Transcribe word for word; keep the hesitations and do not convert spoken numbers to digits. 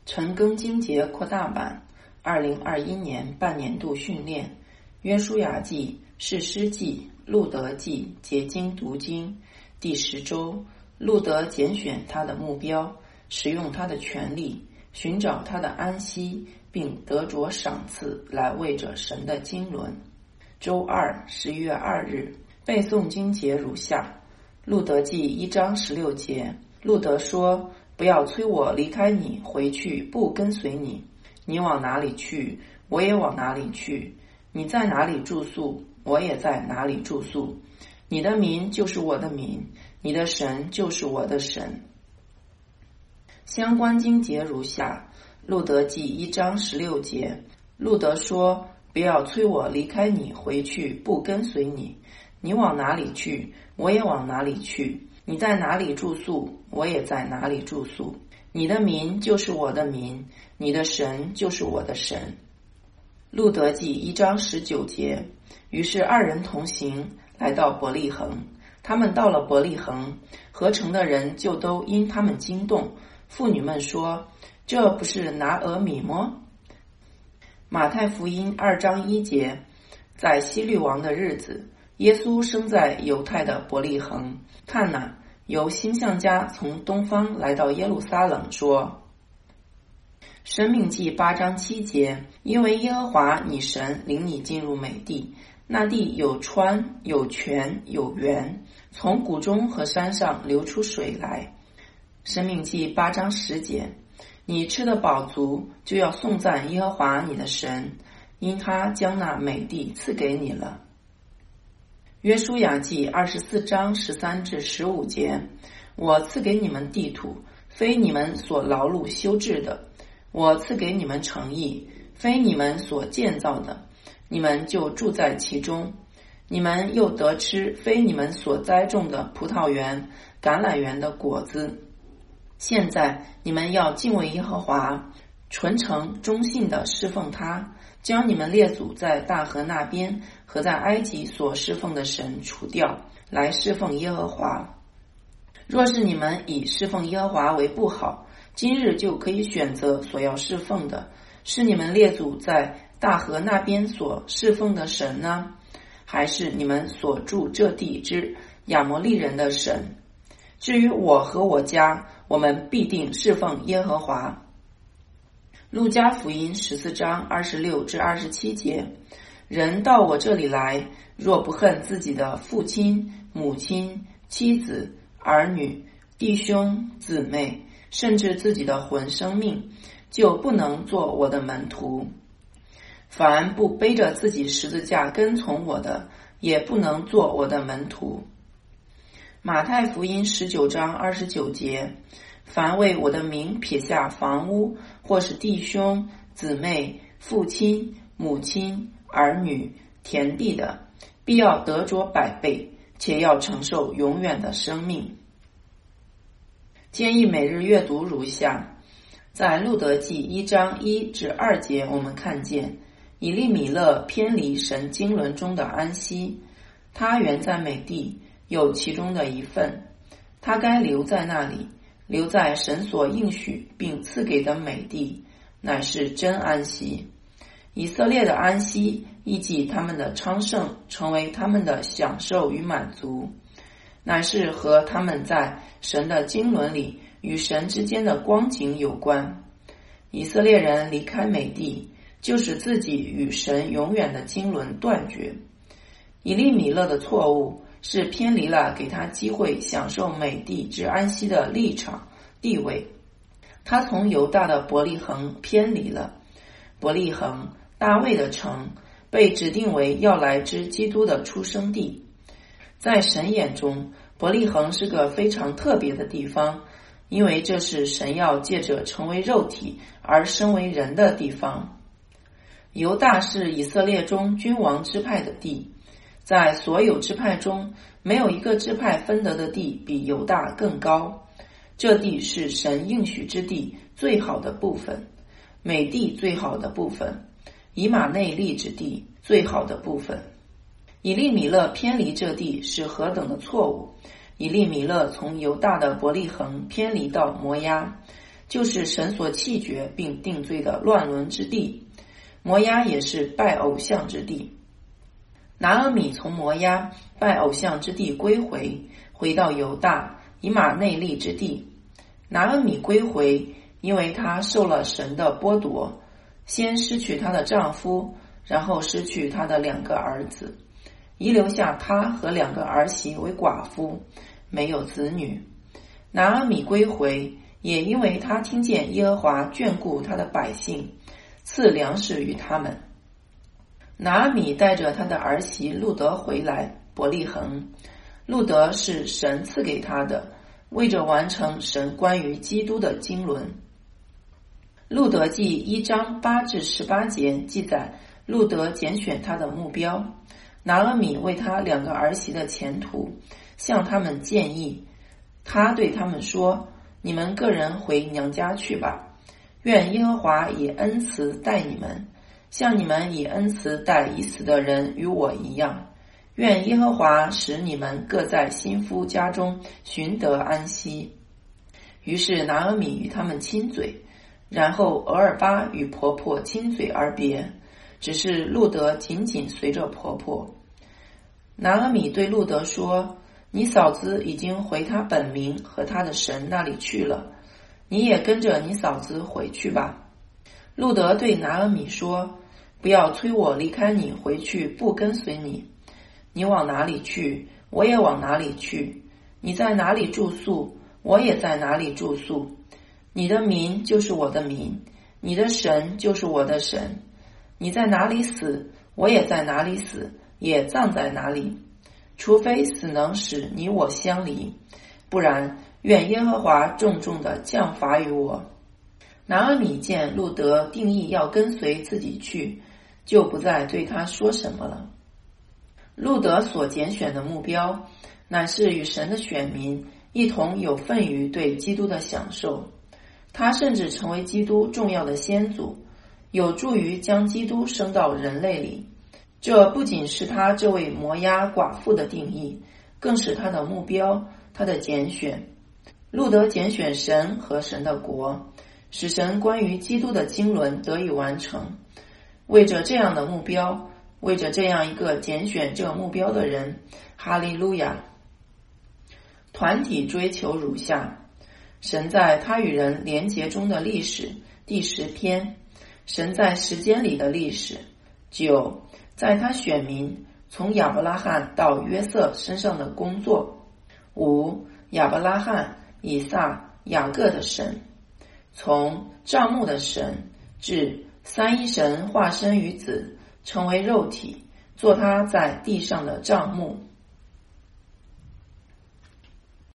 陈庚经节扩大版二零二一年半年度训练，约书亚记、士师记、路德记结经读经。第十周，路德拣选他的目标，使用他的权利，寻找他的安息，并得着赏赐，来为着神的经纶。周二，十一月二日，背诵经节如下：路德记一章十六节，路德说：不要催我离开你，回去不跟随你。你往哪里去，我也往哪里去；你在哪里住宿，我也在哪里住宿。你的民就是我的民，你的神就是我的神。相关经节如下：路德记一章十六节，路德说：不要催我离开你，回去不跟随你。你往哪里去，我也往哪里去；你在哪里住宿，我也在哪里住宿。你的民就是我的民，你的神就是我的神。路德记一章十九节，于是二人同行，来到伯利恒。他们到了伯利恒，合城的人就都因他们惊动。妇女们说：这不是拿俄米吗？马太福音二章一节，在希律王的日子，耶稣生在犹太的伯利恒。看哪，有星象家从东方来到耶路撒冷，说：申命记八章七节，因为耶和华你神领你进入美地，那地有川有泉有源，从谷中和山上流出水来。申命记八章十节，你吃得饱足，就要颂赞耶和华你的神，因他将那美地赐给你了。约书亚记二十四章十三至十五节，我赐给你们地土，非你们所劳碌修治的；我赐给你们城邑，非你们所建造的，你们就住在其中。你们又得吃非你们所栽种的葡萄园、橄榄园的果子。现在你们要敬畏耶和华，纯诚忠信地侍奉他，将你们列祖在大河那边和在埃及所侍奉的神除掉，来侍奉耶和华。若是你们以侍奉耶和华为不好，今日就可以选择所要侍奉的，是你们列祖在大河那边所侍奉的神呢，还是你们所住这地之亚摩利人的神？至于我和我家，我们必定侍奉耶和华。路加福音十四章二十六至二十七节，人到我这里来，若不恨自己的父亲、母亲、妻子、儿女、弟兄、姊妹，甚至自己的魂生命，就不能做我的门徒。凡不背着自己十字架跟从我的，也不能做我的门徒。马太福音十九章二十九节，凡为我的名撇下房屋，或是弟兄、姊妹、父亲、母亲、儿女、田地的，必要得着百倍，且要承受永远的生命。建议每日阅读如下：在路德记一章一至二节，我们看见以利米勒偏离神经纶中的安息，他原在美地，有其中的一份，他该留在那里，留在神所应许并赐给的美地，乃是真安息。以色列的安息亦即他们的昌盛，成为他们的享受与满足，乃是和他们在神的经纶里与神之间的光景有关。以色列人离开美地，就使自己与神永远的经纶断绝。以利米勒的错误是偏离了给他机会享受美地之安息的立场地位，他从犹大的伯利恒偏离了。伯利恒，大卫的城，被指定为要来之基督的出生地。在神眼中，伯利恒是个非常特别的地方，因为这是神要借着成为肉体而生为人的地方。犹大是以色列中君王支派的地，在所有支派中，没有一个支派分得的地比犹大更高。这地是神应许之地最好的部分，美地最好的部分，以马内利之地最好的部分。以利米勒偏离这地是何等的错误！以利米勒从犹大的伯利恒偏离到摩押， 就是神所弃绝并定罪的乱伦之地，摩押也是拜偶像之地。拿俄米从摩押拜偶像之地归回，回到犹大以马内利之地。拿俄米归回，因为她受了神的剥夺，先失去她的丈夫，然后失去她的两个儿子，遗留下她和两个儿媳为寡妇，没有子女。拿俄米归回，也因为她听见耶和华眷顾他的百姓，赐粮食于他们。拿俄米带着他的儿媳路德回来伯利恒，路德是神赐给他的，为着完成神关于基督的经纶。路德记一章八至十八节记载路德拣选他的目标，拿俄米为他两个儿媳的前途向他们建议，他对他们说：你们个人回娘家去吧，愿耶和华以恩慈待你们，像你们以恩慈待已死的人与我一样。愿耶和华使你们各在新夫家中寻得安息。于是拿俄米与他们亲嘴，然后俄尔巴与婆婆亲嘴而别，只是路德紧紧随着婆婆。拿俄米对路德说：你嫂子已经回她本名和她的神那里去了，你也跟着你嫂子回去吧。路德对拿俄米说：不要催我离开你回去不跟随你，你往哪里去，我也往哪里去，你在哪里住宿，我也在哪里住宿，你的民就是我的民，你的神就是我的神，你在哪里死，我也在哪里死，也葬在哪里，除非死能使你我相离，不然愿耶和华重重的降罚于我。拿俄米见路德定义要跟随自己去，就不再对他说什么了。路德所拣选的目标，乃是与神的选民一同有份于对基督的享受，他甚至成为基督重要的先祖，有助于将基督升到人类里。这不仅是他这位摩押寡妇的定义，更是他的目标，他的拣选。路德拣选神和神的国，使神关于基督的经纶得以完成。为着这样的目标，为着这样一个拣选这个目标的人，哈利路亚。团体追求如下：神在他与人连结中的历史，第十篇；神在时间里的历史，九；在他选民从亚伯拉罕到约瑟身上的工作，五；亚伯拉罕、以撒、雅各的神，从帐幕的神至三一神化身于子，成为肉体，做他在地上的帐幕。